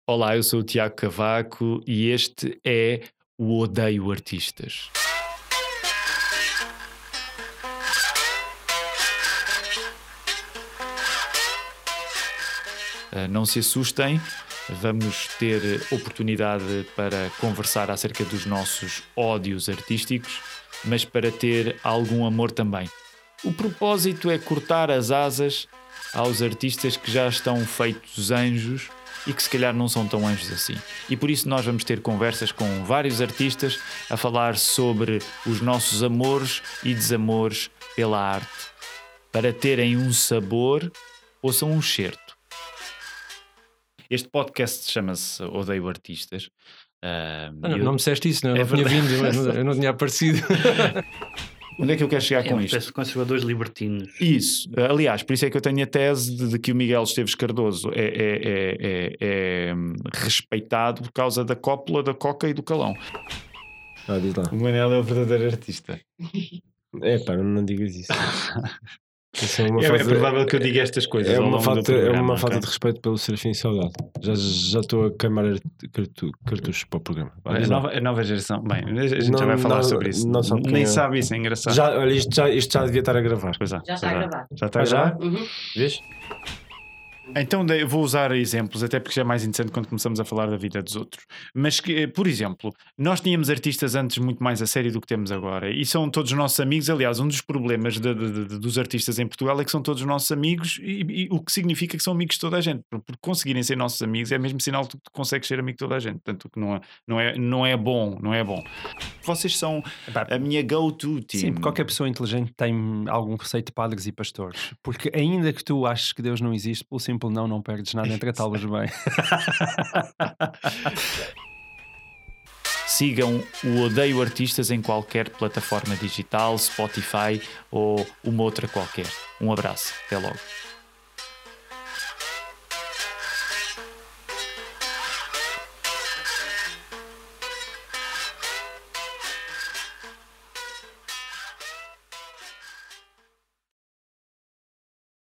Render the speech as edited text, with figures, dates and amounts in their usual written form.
Olá, eu sou o Tiago Cavaco e este é o Odeio Artistas. Não se assustem, vamos ter oportunidade para conversar acerca dos nossos ódios artísticos, mas para ter algum amor também. O propósito é cortar as asas aos artistas que já estão feitos anjos e que se calhar não são tão anjos assim. E por isso nós vamos ter conversas com vários artistas a falar sobre os nossos amores e desamores pela arte. Para terem um sabor, ouçam um certo. Este podcast chama-se Odeio Artistas. Não me disseste isso, não? Eu não tinha vindo, eu não tinha aparecido. Onde é que eu quero chegar com isto? Conservadores libertinos. Isso. Aliás, por isso é que eu tenho a tese de que o Miguel Esteves Cardoso é respeitado por causa da cópula, da coca e do calão. Diz lá. O Manel é o verdadeiro artista. Não digas isso. É provável que eu diga estas coisas. É uma falta de respeito pelo Serafim Saudade. Já estou a queimar cartuchos para o programa. A nova geração. Bem, a gente já vai falar sobre isso. Nem sabe isso, é engraçado. Isto já devia estar a gravar. Pois é, Já está a gravar. Já está a gravar? Uhum. Vês? Então eu vou usar exemplos, até porque já é mais interessante quando começamos a falar da vida dos outros. Mas, por exemplo, nós tínhamos artistas antes muito mais a sério do que temos agora. E são todos nossos amigos. Aliás, um dos problemas dos artistas em Portugal é que são todos nossos amigos e o que significa que são amigos de toda a gente. Por conseguirem ser nossos amigos é mesmo sinal de que tu consegues ser amigo de toda a gente. Portanto, que não é bom. Vocês são a minha go-to team. Sim, qualquer pessoa inteligente tem algum receio de padres e pastores. Porque ainda que tu aches que Deus não existe, pelo simples não perdes nada em tratá-los bem. Sigam o Odeio Artistas em qualquer plataforma digital, Spotify ou uma outra qualquer. Um abraço, até logo.